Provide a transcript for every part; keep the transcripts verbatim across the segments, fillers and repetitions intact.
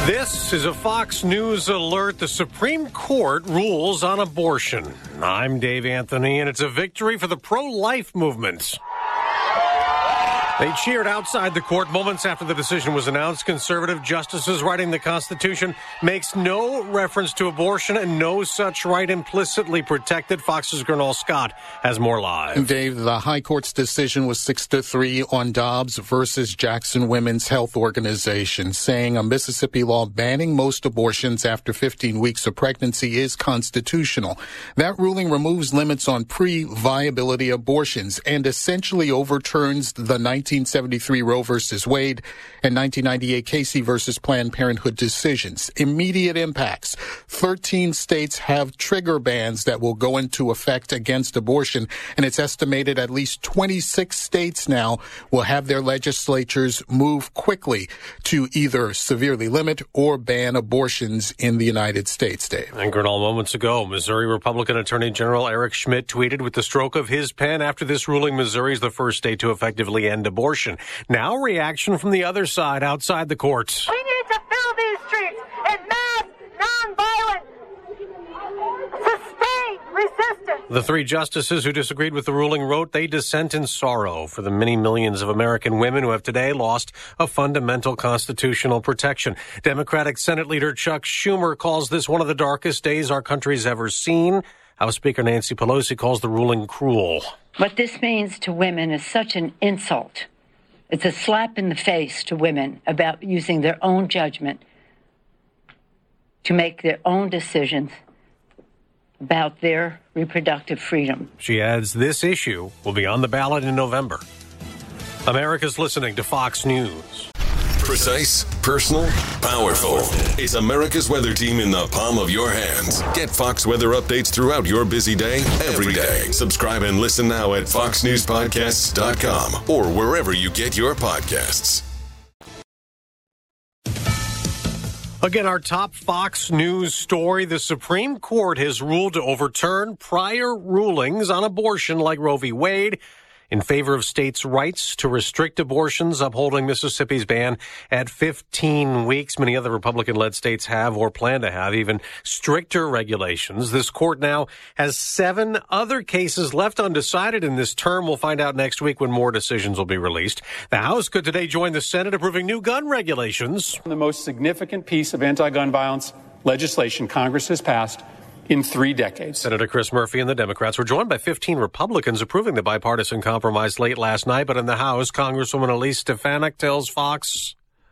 This is a Fox News alert. The Supreme Court rules on abortion. I'm Dave Anthony, and it's a victory for the pro-life movement. They cheered outside the court moments after the decision was announced. Conservative justices writing the Constitution makes no reference to abortion and no such right implicitly protected. Fox's Gernal Scott has more live. Dave, the High Court's decision was six to three on Dobbs versus Jackson Women's Health Organization, saying a Mississippi law banning most abortions after fifteen weeks of pregnancy is constitutional. That ruling removes limits on pre-viability abortions and essentially overturns the nineteen seventy-three Roe versus Wade and nineteen ninety-eight Casey versus Planned Parenthood decisions. Immediate impacts. thirteen states have trigger bans that will go into effect against abortion, and it's estimated at least twenty-six states now will have their legislatures move quickly to either severely limit or ban abortions in the United States, Dave. And Gernal, moments ago, Missouri Republican Attorney General Eric Schmitt tweeted with the stroke of his pen, after this ruling, Missouri is the first state to effectively end abortion. Abortion. Now reaction from the other side outside the courts. We need to fill these streets in mass, nonviolent, sustained resistance. The three justices who disagreed with the ruling wrote they dissent in sorrow for the many millions of American women who have today lost a fundamental constitutional protection. Democratic Senate Leader Chuck Schumer calls this one of the darkest days our country's ever seen. House Speaker Nancy Pelosi calls the ruling cruel. What this means to women is such an insult. It's a slap in the face to women about using their own judgment to make their own decisions about their reproductive freedom. She adds this issue will be on the ballot in November. America's listening to Fox News. Precise, personal, powerful. It's America's weather team in the palm of your hands. Get Fox weather updates throughout your busy day, every day. Subscribe and listen now at fox news podcasts dot com or wherever you get your podcasts. Again, our top Fox News story. The Supreme Court has ruled to overturn prior rulings on abortion like Roe v. Wade in favor of states' rights to restrict abortions, upholding Mississippi's ban at fifteen weeks. Many other Republican-led states have or plan to have even stricter regulations. This court now has seven other cases left undecided in this term. We'll find out next week when more decisions will be released. The House could today join the Senate approving new gun regulations. The most significant piece of anti-gun violence legislation Congress has passed in three decades. Senator Chris Murphy and the Democrats were joined by fifteen Republicans approving the bipartisan compromise late last night. But in the House, Congresswoman Elise Stefanik tells Fox,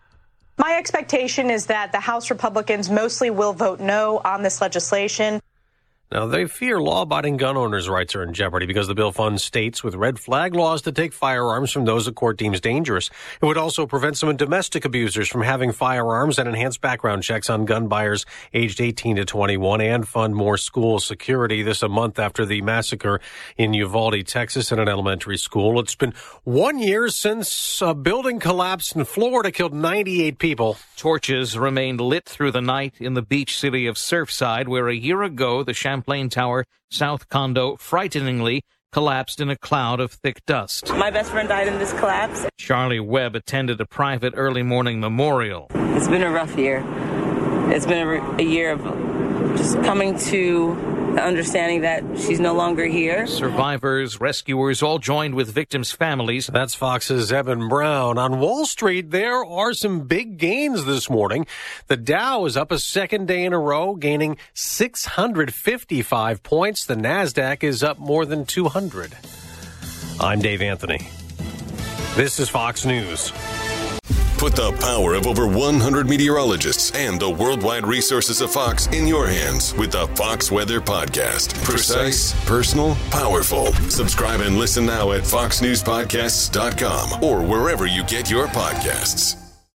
my expectation is that the House Republicans mostly will vote no on this legislation. Now, they fear law-abiding gun owners' rights are in jeopardy because the bill funds states with red flag laws to take firearms from those the court deems dangerous. It would also prevent some domestic abusers from having firearms and enhance background checks on gun buyers aged eighteen to twenty-one and fund more school security. This a month after the massacre in Uvalde, Texas, at an elementary school. It's been one year since a building collapsed in Florida, killed ninety-eight people. Torches remained lit through the night in the beach city of Surfside, where a year ago the Champlain Tower South condo frighteningly collapsed in a cloud of thick dust. My best friend died in this collapse. Charlie Webb attended a private early morning memorial. It's been a rough year. It's been a, a year of just coming to the understanding that she's no longer here. Survivors, rescuers, all joined with victims' families. That's Fox's Evan Brown. On Wall Street, there are some big gains this morning. The Dow is up a second day in a row, gaining six hundred fifty-five points. The NASDAQ is up more than two hundred. I'm Dave Anthony. This is Fox News. Put the power of over one hundred meteorologists and the worldwide resources of Fox in your hands with the Fox Weather Podcast. Precise, personal, powerful. Subscribe and listen now at fox news podcasts dot com or wherever you get your podcasts.